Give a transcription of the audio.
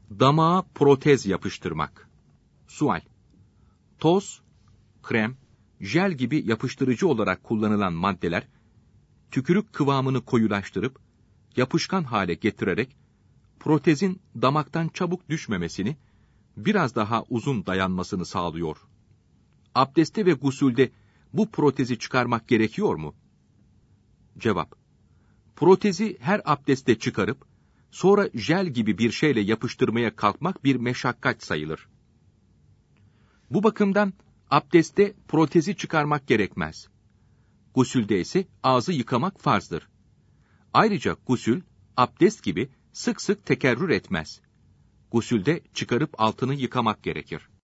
Damağa protez yapıştırmak. Sual. Toz, krem, jel gibi yapıştırıcı olarak kullanılan maddeler, tükürük kıvamını koyulaştırıp, yapışkan hale getirerek, protezin damaktan çabuk düşmemesini, biraz daha uzun dayanmasını sağlıyor. Abdestte ve gusülde bu protezi çıkarmak gerekiyor mu? Cevap. Protezi her abdestte çıkarıp, sonra jel gibi bir şeyle yapıştırmaya kalkmak bir meşakkat sayılır. Bu bakımdan abdestte protezi çıkarmak gerekmez. Gusülde ise ağzı yıkamak farzdır. Ayrıca gusül, abdest gibi sık sık tekerrür etmez. Gusülde çıkarıp altını yıkamak gerekir.